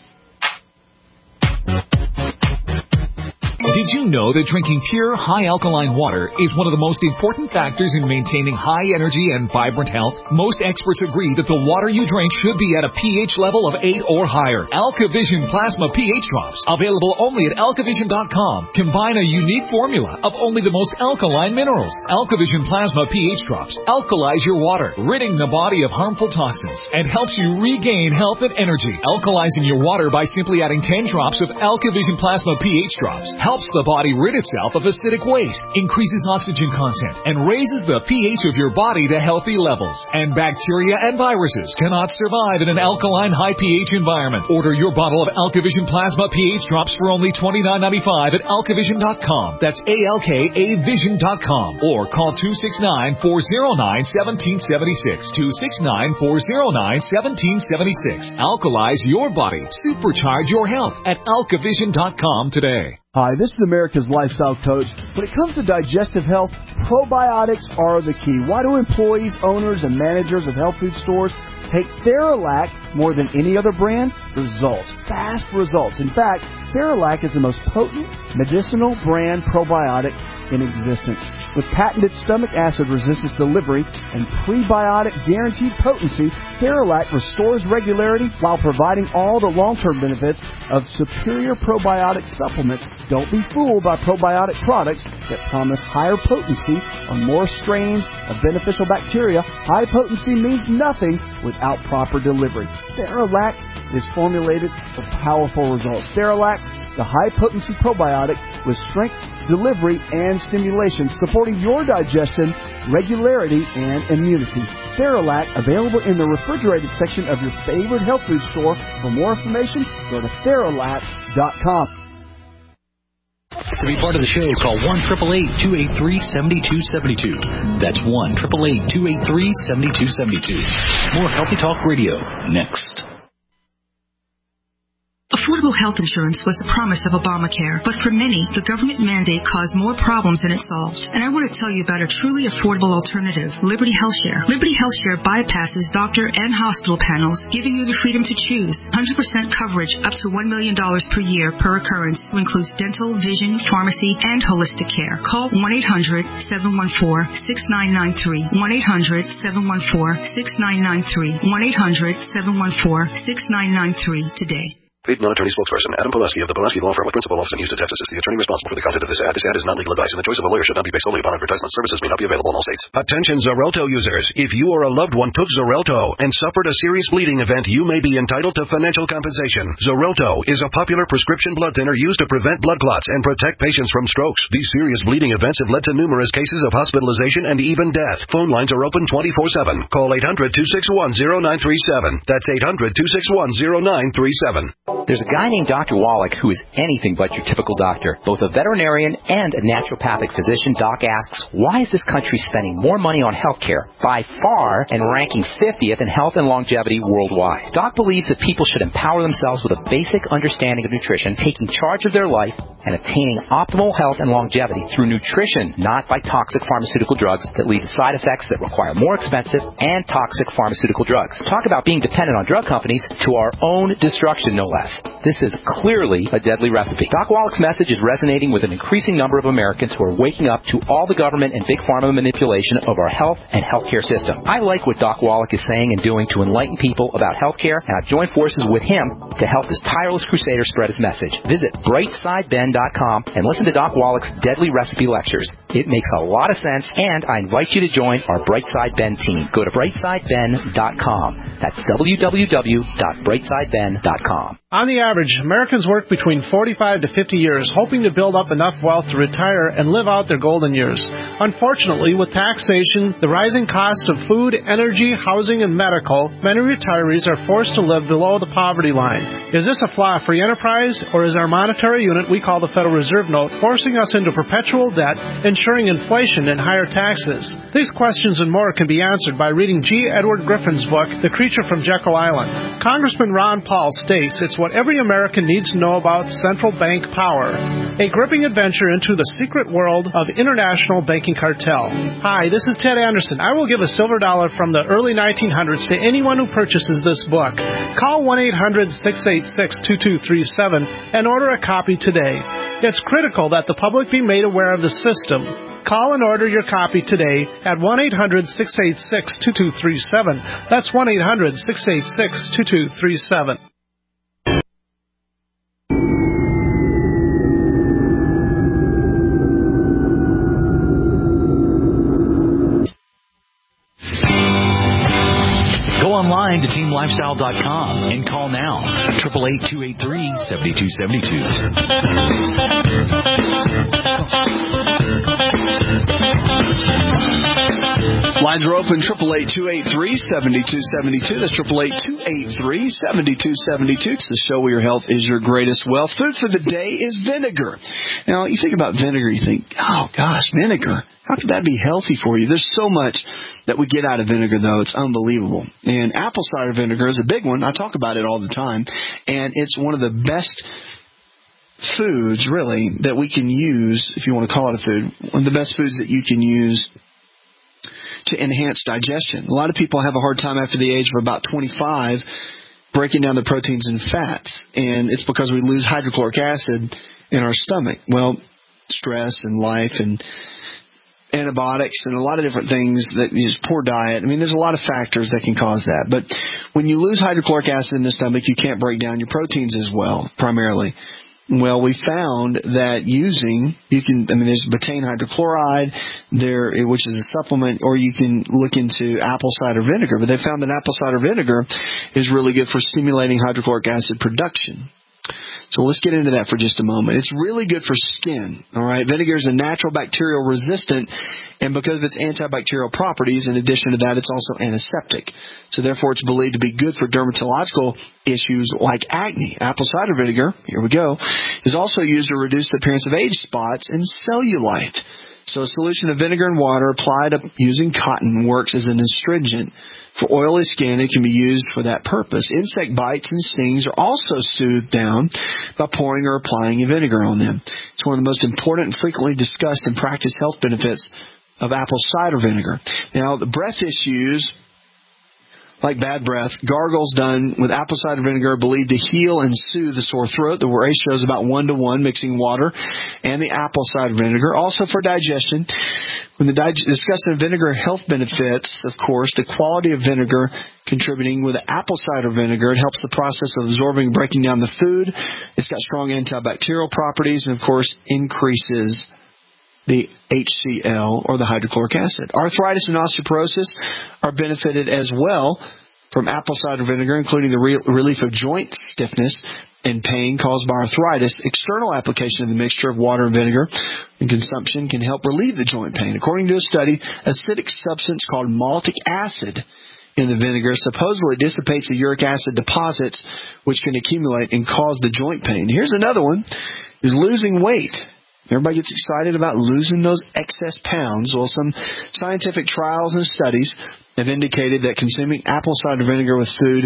Did you know that drinking pure, high alkaline water is one of the most important factors in maintaining high energy and vibrant health? Most experts agree that the water you drink should be at a pH level of eight or higher. AlkaVision Plasma pH Drops, available only at alkavision dot com, combine a unique formula of only the most alkaline minerals. AlkaVision Plasma pH Drops alkalize your water, ridding the body of harmful toxins, and helps you regain health and energy. Alkalizing your water by simply adding ten drops of AlkaVision Plasma pH Drops helps the body rid itself of acidic waste, increases oxygen content, and raises the pH of your body to healthy levels. And bacteria and viruses cannot survive in an alkaline high pH environment. Order your bottle of AlkaVision Plasma pH Drops for only twenty-nine ninety-five at alkavision dot com. That's A L K A vision dot com. Or call two six nine, four oh nine, one seven seven six. two six nine, four oh nine, one seven seven six. Alkalize your body. Supercharge your health at alkavision dot com today. Hi, this is America's Lifestyle Coach. When it comes to digestive health, probiotics are the key. Why do employees, owners, and managers of health food stores take Theralac more than any other brand? Results. Fast results. In fact, Theralac is the most potent medicinal brand probiotic in existence. With patented stomach acid resistance delivery and prebiotic guaranteed potency, Theralac restores regularity while providing all the long-term benefits of superior probiotic supplements. Don't be fooled by probiotic products that promise higher potency on more strains of beneficial bacteria. High potency means nothing without proper delivery. Theralac is formulated for powerful results. Theralac, the high-potency probiotic with strength, delivery, and stimulation, supporting your digestion, regularity, and immunity. Theralac, available in the refrigerated section of your favorite health food store. For more information, go to theralac dot com. To be part of the show, call one eight eight eight, two eight three, seven two seven two. That's one eight eight eight, two eight three, seven two seven two. More Healthy Talk Radio next. Affordable health insurance was the promise of Obamacare, but for many, the government mandate caused more problems than it solved. And I want to tell you about a truly affordable alternative, Liberty HealthShare. Liberty HealthShare bypasses doctor and hospital panels, giving you the freedom to choose. one hundred percent coverage up to one million dollars per year per occurrence, who includes dental, vision, pharmacy, and holistic care. Call one eight hundred, seven one four, six nine nine three. one eight hundred, seven one four, six nine nine three. one eight hundred, seven one four, six nine nine three today. Paid non-attorney spokesperson Adam Pulaski of the Pulaski Law Firm with principal office in Houston, Texas is the attorney responsible for the content of this ad. This ad is not legal advice, and the choice of a lawyer should not be based solely upon advertisement. Services may not be available in all states. Attention Xarelto users. If you or a loved one took Xarelto and suffered a serious bleeding event, you may be entitled to financial compensation. Xarelto is a popular prescription blood thinner used to prevent blood clots and protect patients from strokes. These serious bleeding events have led to numerous cases of hospitalization and even death. Phone lines are open twenty-four seven. Call eight hundred, two six one, zero nine three seven. That's eight hundred, two six one, zero nine three seven. There's a guy named Doctor Wallach, who is anything but your typical doctor. Both a veterinarian and a naturopathic physician, Doc asks, why is this country spending more money on health care, by far, and ranking fiftieth in health and longevity worldwide? Doc believes that people should empower themselves with a basic understanding of nutrition, taking charge of their life, and attaining optimal health and longevity through nutrition, not by toxic pharmaceutical drugs that lead to side effects that require more expensive and toxic pharmaceutical drugs. Talk about being dependent on drug companies to our own destruction, no less. This is clearly a deadly recipe. Doc Wallach's message is resonating with an increasing number of Americans who are waking up to all the government and big pharma manipulation of our health and healthcare system. I like what Doc Wallach is saying and doing to enlighten people about healthcare, and I've joined forces with him to help this tireless crusader spread his message. Visit bright side ben dot com and listen to Doc Wallach's deadly recipe lectures. It makes a lot of sense, and I invite you to join our Brightside Ben team. Go to bright side ben dot com. That's w w w dot bright side ben dot com. On the average, Americans work between forty-five to fifty years, hoping to build up enough wealth to retire and live out their golden years. Unfortunately, with taxation, the rising cost of food, energy, housing, and medical, many retirees are forced to live below the poverty line. Is this a flaw-free enterprise, or is our monetary unit we call the Federal Reserve note, forcing us into perpetual debt, ensuring inflation and higher taxes? These questions and more can be answered by reading G. Edward Griffin's book, The Creature from Jekyll Island. Congressman Ron Paul states it's what every American needs to know about central bank power. A gripping adventure into the secret world of international banking cartel. Hi, this is Ted Anderson. I will give a silver dollar from the early nineteen hundreds to anyone who purchases this book. Call one eight hundred, six eight six, two two three seven and order a copy today. It's critical that the public be made aware of the system. Call and order your copy today at one eight hundred, six eight six, two two three seven. That's one eight hundred, six eight six, two two three seven. Online to team lifestyle dot com and call now, eight eight eight, two eight three, seven two seven two. Lines are open, eight eight eight, two eight three, seven two seven two. That's eight eight eight, two eight three, seven two seven two. It's the show where your health is your greatest wealth. Food for the day is vinegar. Now, you think about vinegar, you think, oh, gosh, vinegar. How could that be healthy for you? There's so much that we get out of vinegar, though. It's unbelievable. And apple cider vinegar is a big one. I talk about it all the time. And it's one of the best foods, really, that we can use, if you want to call it a food, one of the best foods that you can use to enhance digestion. A lot of people have a hard time after the age of about twenty-five breaking down the proteins and fats. And it's because we lose hydrochloric acid in our stomach. Well, stress and life and antibiotics and a lot of different things, that is poor diet. I mean, there's a lot of factors that can cause that. But when you lose hydrochloric acid in the stomach, you can't break down your proteins as well, primarily. Well, we found that using, you can, I mean, there's betaine hydrochloride there, which is a supplement, or you can look into apple cider vinegar. But they found that apple cider vinegar is really good for stimulating hydrochloric acid production. So let's get into that for just a moment. It's really good for skin, all right? Vinegar is a natural bacterial resistant, and because of its antibacterial properties, in addition to that, it's also antiseptic. So therefore, it's believed to be good for dermatological issues like acne. Apple cider vinegar, here we go, is also used to reduce the appearance of age spots and cellulite. So a solution of vinegar and water applied using cotton works as an astringent. For oily skin, it can be used for that purpose. Insect bites and stings are also soothed down by pouring or applying a vinegar on them. It's one of the most important and frequently discussed and practiced health benefits of apple cider vinegar. Now, the breath issues, like bad breath, gargles done with apple cider vinegar are believed to heal and soothe the sore throat. The ratio is about one to one, mixing water and the apple cider vinegar. Also for digestion, when the dig- discussing vinegar health benefits, of course, the quality of vinegar contributing with apple cider vinegar, it helps the process of absorbing and breaking down the food. It's got strong antibacterial properties and, of course, increases the H C L, or the hydrochloric acid. Arthritis and osteoporosis are benefited as well from apple cider vinegar, including the re- relief of joint stiffness and pain caused by arthritis. External application of the mixture of water and vinegar and consumption can help relieve the joint pain. According to a study, acidic substance called maltic acid in the vinegar supposedly dissipates the uric acid deposits, which can accumulate and cause the joint pain. Here's another one, is losing weight. Everybody gets excited about losing those excess pounds. Well, some scientific trials and studies have indicated that consuming apple cider vinegar with food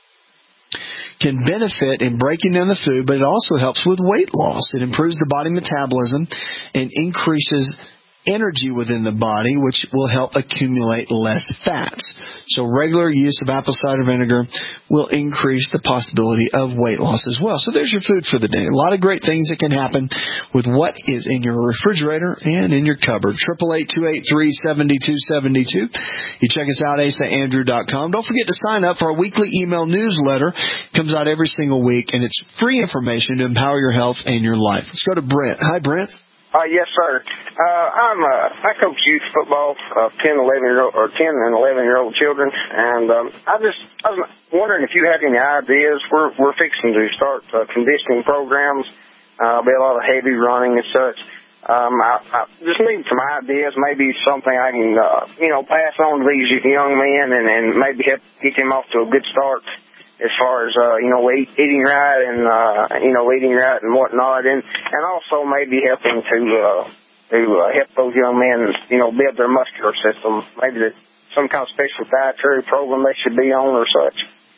can benefit in breaking down the food, but it also helps with weight loss. It improves the body metabolism and increases energy within the body, which will help accumulate less fats. So regular use of apple cider vinegar will increase the possibility of weight loss as well. So there's your food for the day. A lot of great things that can happen with what is in your refrigerator and in your cupboard. eight eight eight, two eight three, seven two seven two. You check us out, asa andrew dot com. Don't forget to sign up for our weekly email newsletter. It comes out every single week, and it's free information to empower your health and your life. Let's go to Brent. Hi, Brent. Uh, yes, sir. Uh, I'm, uh, I coach youth football, uh, ten, eleven year old, or ten and eleven year old children. And, um, I just, I was wondering if you had any ideas. We're, we're fixing to start, uh, conditioning programs. Uh, be a lot of heavy running and such. Um, I, I just need some ideas, maybe something I can, uh, you know, pass on to these young men and, and maybe help get them off to a good start as far as, uh, you know, eat, eating right and, uh, you know, eating right and whatnot, and, and also maybe helping to, uh, to uh, help those young men, you know, build their muscular system. Maybe that some kind of special dietary program they should be on or such.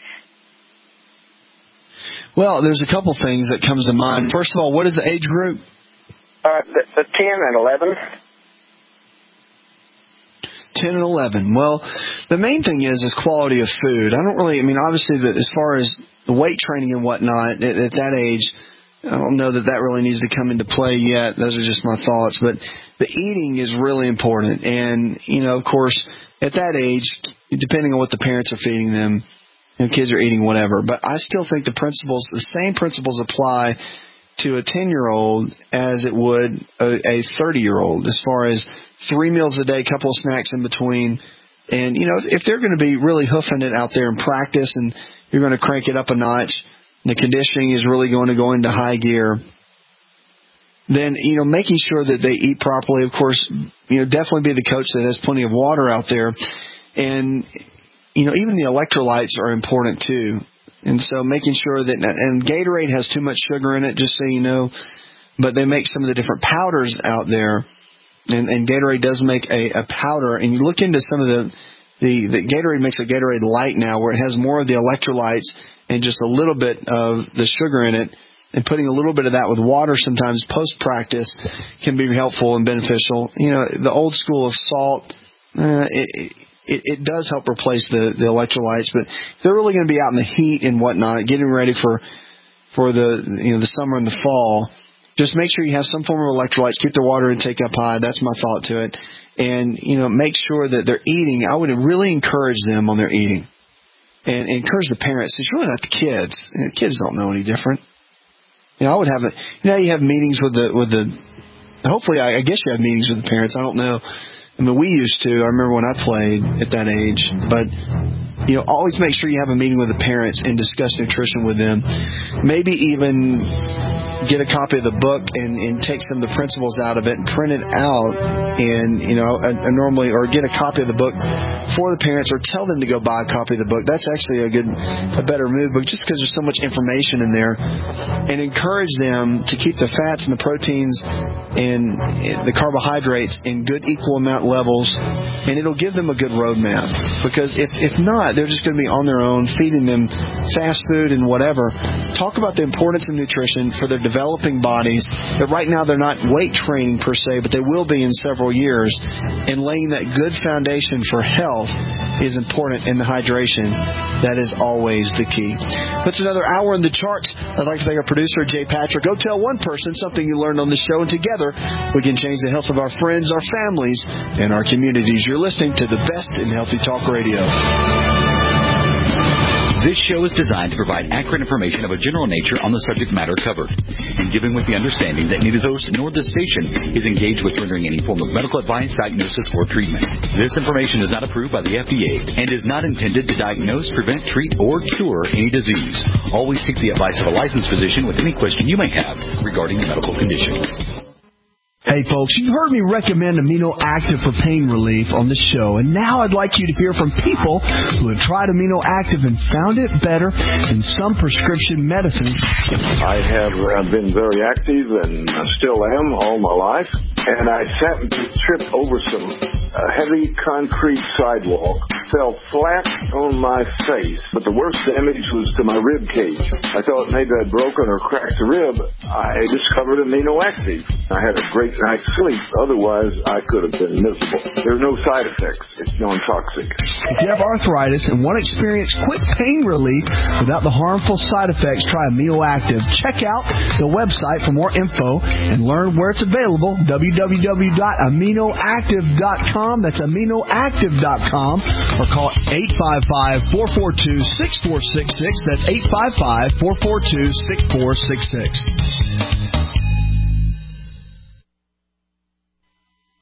Well, there's a couple things that comes to mind. First of all, what is the age group? Uh, the, the ten and eleven. ten and eleven. Well, the main thing is is quality of food. I don't really, I mean, obviously, the, as far as the weight training and whatnot, at, at that age, I don't know that that really needs to come into play yet. Those are just my thoughts. But the eating is really important. And, you know, of course, at that age, depending on what the parents are feeding them, you know, kids are eating whatever. But I still think the principles, the same principles apply to a ten-year-old as it would a thirty-year-old as far as three meals a day, couple of snacks in between. And, you know, if they're going to be really hoofing it out there in practice and you're going to crank it up a notch, the conditioning is really going to go into high gear, then, you know, making sure that they eat properly, of course, you know, definitely be the coach that has plenty of water out there. And, you know, even the electrolytes are important too. And so making sure that, and Gatorade has too much sugar in it, just so you know, but they make some of the different powders out there, and, and Gatorade does make a, a powder, and you look into some of the, the, the Gatorade makes a Gatorade Light now where it has more of the electrolytes and just a little bit of the sugar in it, and putting a little bit of that with water sometimes post-practice can be helpful and beneficial. You know, the old school of salt, uh, it, It, it does help replace the, the electrolytes, but if they're really going to be out in the heat and whatnot, getting ready for for the you know the summer and the fall, just make sure you have some form of electrolytes. Keep their water intake up high. That's my thought to it, and you know make sure that they're eating. I would really encourage them on their eating, and, and encourage the parents. It's really not the kids. The kids don't know any different. You know, I would have a you know you have meetings with the with the. Hopefully, I, I guess you have meetings with the parents. I don't know. I mean, we used to. I remember when I played at that age. But, you know, always make sure you have a meeting with the parents and discuss nutrition with them. Maybe even get a copy of the book and, and take some of the principles out of it and print it out and, you know, a, a normally, or get a copy of the book for the parents or tell them to go buy a copy of the book. That's actually a good, a better move, but just because there's so much information in there, and encourage them to keep the fats and the proteins and the carbohydrates in good equal amount levels, and it'll give them a good roadmap. Because if, if not, they're just going to be on their own, feeding them fast food and whatever. Talk about the importance of nutrition for their developing bodies, that right now they're not weight training per se, but they will be in several years, and laying that good foundation for health is important in the hydration. That is always the key. That's another hour in the charts. I'd like to thank our producer, Jay Patrick. Go tell one person something you learned on the show, and together we can change the health of our friends, our families, and our communities. You're listening to the best in Healthy Talk Radio. This show is designed to provide accurate information of a general nature on the subject matter covered, and given with the understanding that neither the host nor the station is engaged with rendering any form of medical advice, diagnosis, or treatment. This information is not approved by the F D A and is not intended to diagnose, prevent, treat, or cure any disease. Always seek the advice of a licensed physician with any question you may have regarding a medical condition. Hey folks, you've heard me recommend Amino Active for pain relief on the show, and now I'd like you to hear from people who have tried Amino Active and found it better than some prescription medicines. I have uh, been very active and uh, still am all my life, and I sat and tripped over some uh, heavy concrete sidewalk, fell flat on my face, but the worst damage was to my rib cage. I thought maybe I'd broken or cracked a rib. I discovered Amino Active. I had a great night's sleep. Otherwise, I could have been miserable. There are no side effects. It's non-toxic. If you have arthritis and want to experience quick pain relief without the harmful side effects, try Amino Active. Check out the website for more info and learn where it's available, w w w dot amino active dot com. That's amino active dot com. Or call eight five five, four four two, six four six six. That's eight five five, four four two, six four six six.